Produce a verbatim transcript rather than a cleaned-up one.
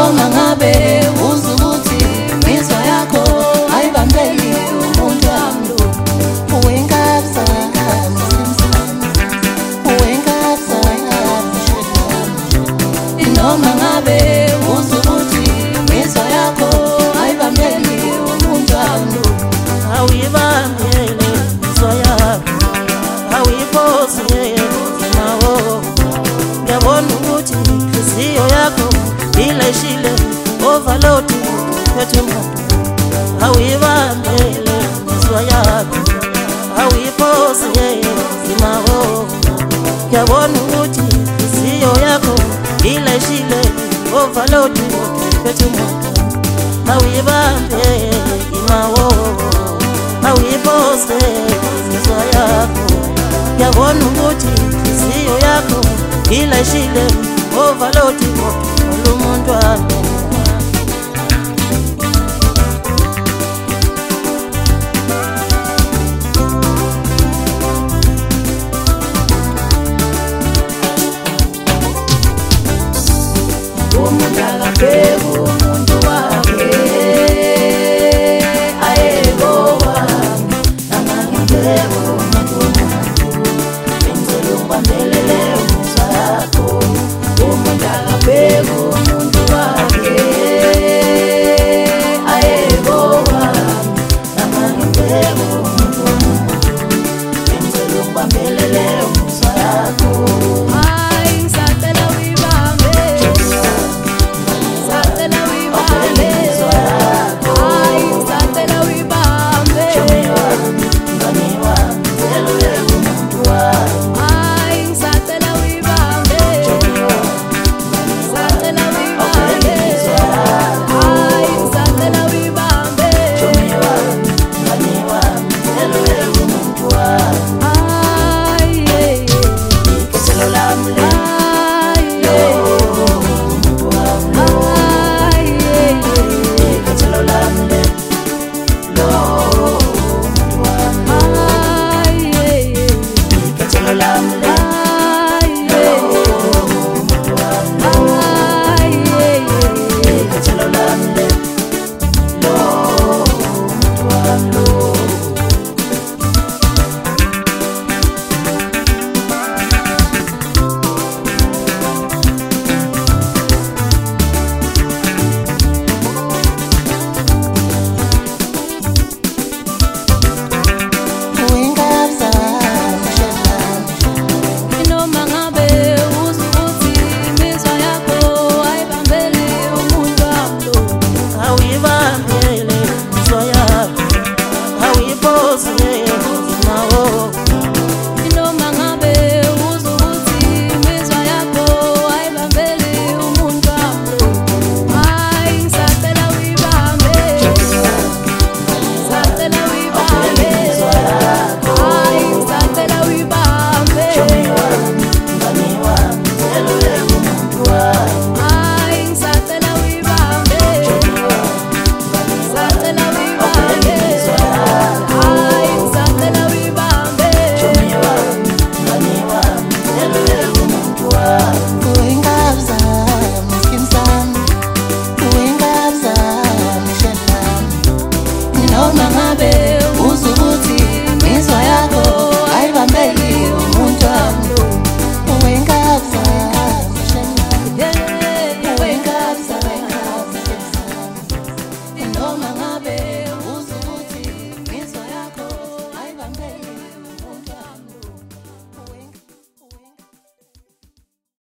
Noma ngabe uzukuthi imizwa yakho ayibambeli umuntu wami uwengapsa uwengapsa noma ngabe uzukuthi imizwa yakho ayibambeli umuntu wami awuyibambele imizwa yakho awuyiphose nawo ngiyabona ukuthi inhliziyo yakho ileshile overload phethe umuntu awuyibambele imizwa yakho awuyiphose nawo ngiyabona ukuthi inhliziyo yakho ileshile overload phethe umuntu awuyibambele imawo awuyiphose imizwa yakho ngiyabona ukuthi inhliziyo yakho ileshile overload umuntu wami umuntu akabheku